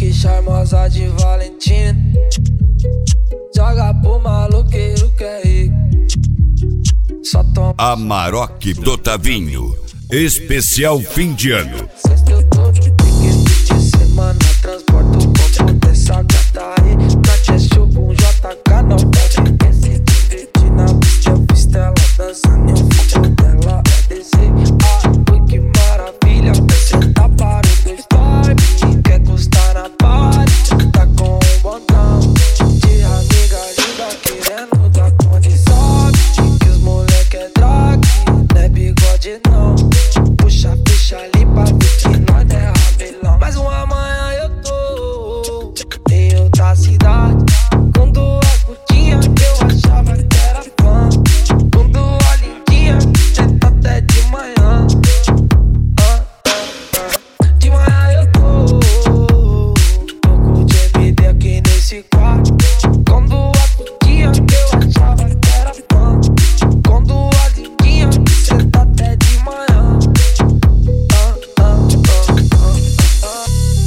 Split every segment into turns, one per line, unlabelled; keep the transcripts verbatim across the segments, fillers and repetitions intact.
pique charmosa de Valentina. Joga pro maloqueiro que é rico. Só toma
Amarok do Tavinho, especial fim de ano.
Sexta eu tô de pique de semana. Transporto o combo dessa gata aí. Tati é show com J K. Não pode quer se divertir na pista. Eu visto ela dançando e o vídeo dela é descer. Ah, ui, que maravilha. Quer sentar para os dois vibe. Quer custar na party. Tá com um botão de amiga linda querendo dar condição. Que os moleque é drag, não é bigode não. Puxa a ficha ali pra ver que nós é rabelão. Mas um amanhã eu tô em outra cidade, com duas putinhas que eu achava que era fã, com duas lindinhas que senta até de manhã. ah, ah, ah. De manhã eu tô, tô com o J M D aqui nesse quarto, com duas putinhas que eu achava que era fã, com duas lindinhas que senta até de manhã. ah, ah, ah, ah, ah.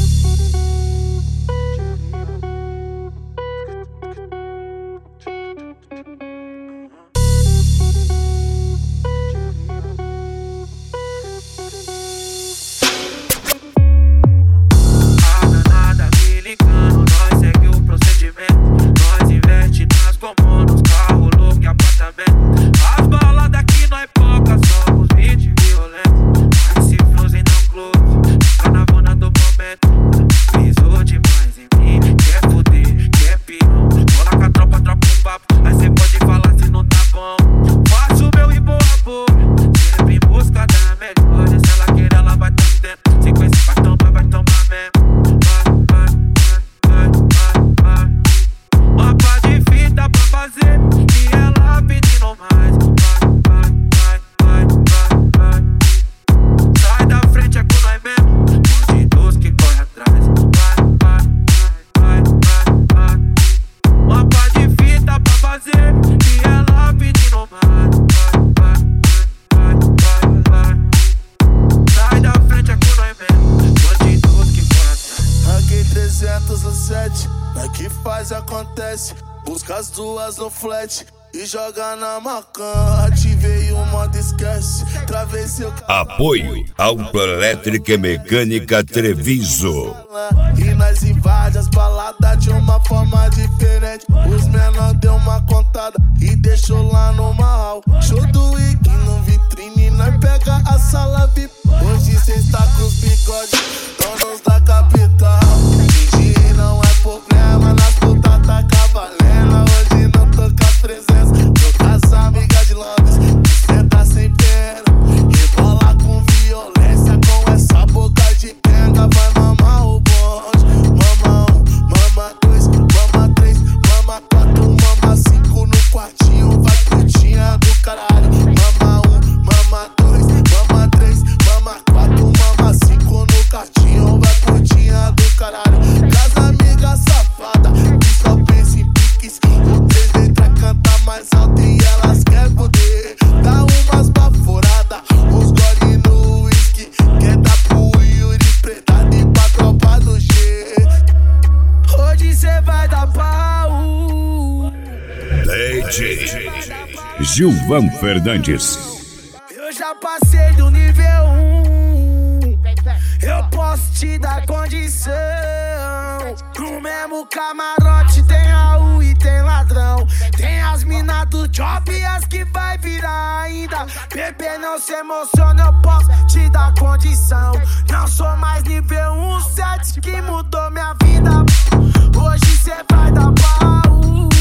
A danada me ligando, nós segue o procedimento. Nós investe nas comunas, carro, louco e apartamento. As baladas aqui nós poucas, somos vinte violentos. Mas se frozen não close, fica na bona do momento. Pisou demais em mim, quer foder, quer pirão. Cola com a tropa, troca um papo, aí cê pode falar se não tá bom. Faço meu e boa boa, sempre em busca da melhor. Se ela quer, ela vai ter tempo. Se conhecer, vai tomar, vai tomar mesmo. Vai, vai, vai, vai, vai. Uma pá de fita pra fazer e ela pedindo mais. Vai, vai, vai, vai, vai, vai. Sai da frente, é com nós mesmo. Bandidos que corre atrás. Vai, vai, vai, vai, vai. Uma pá de fita pra fazer e ela pedindo mais. Vai, vai, vai, vai, vai. Sai da frente, é com nós mesmo. Bandidos que corre atrás.
Aqui trezentos e sete, daqui faz acontece. Busca as duas no flat e joga na macan. Ativei o modo esquece, travessei o
Apoio Autoelétrica e Mecânica Treviso.
e nós invade as baladas de uma forma diferente. Os menor deu uma contada e deixou lá no mal. Show do Wiki no vitrine, nós pega a sala V I P. Hoje cê está com os bigodes, donos da capital. Mentir não é problema, nas putas tá cavalendo. Hoje não tô com as presenças, tô com as amigas de Londres. Cê tá sem pena, rebola com violência, com essa boca de pega. Vai mamar o bonde, mama um, mama dois, mama três, mama quatro, mama cinco no quartinho. Vai putinha do caralho. Mama um, mama dois, mama três, mama quatro, mama cinco no quartinho. Vai putinha do caralho. Casa amiga safada, que só pensa em piques. O três letras canta mais alto e elas querem poder. Dá umas baforadas, uns gole no whisky. Quer dar pro Yuri Predado e pra tropa do G. Hoje cê vai dar pau.
D J Gilvan Fernandes.
Eu já passei do nível um, eu posso te dar condição. No mesmo camarote tem Raul e tem ladrão. Tem as minas do job e as que vai virar ainda. Bebê, não se emociona, eu posso te dar condição. Não sou mais nível um, sete que mudou minha vida. Hoje cê vai dar pau.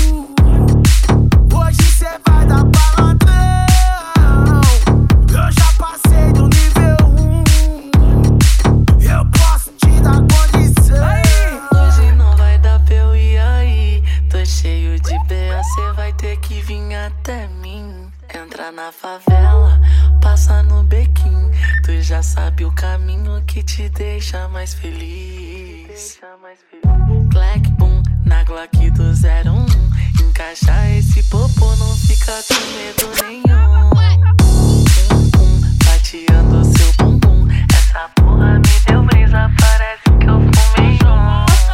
Hoje cê vai dar pra ladrão. Eu já passei do nível um, eu posso te dar condição.
Hoje não vai dar pra eu ir aí. Tô cheio de B A, cê vai ter que vir até mim. Entra na favela, passa no bequim. Tu já sabe o caminho que te deixa mais feliz. Clack, boom, na Glock do zero um. Encaixa esse popô, não fica com medo nenhum. Pum, pum, fatiando seu bumbum. Essa porra me deu brisa, parece que eu fumei um.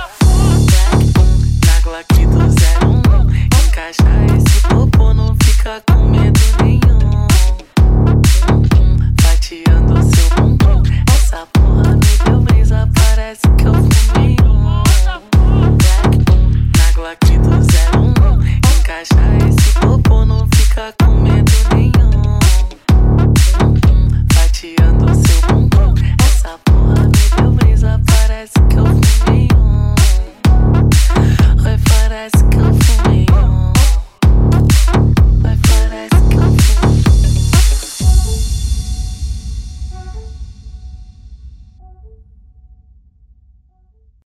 parece que eu fumei um Black Boom na Glock do zero um. Encaixa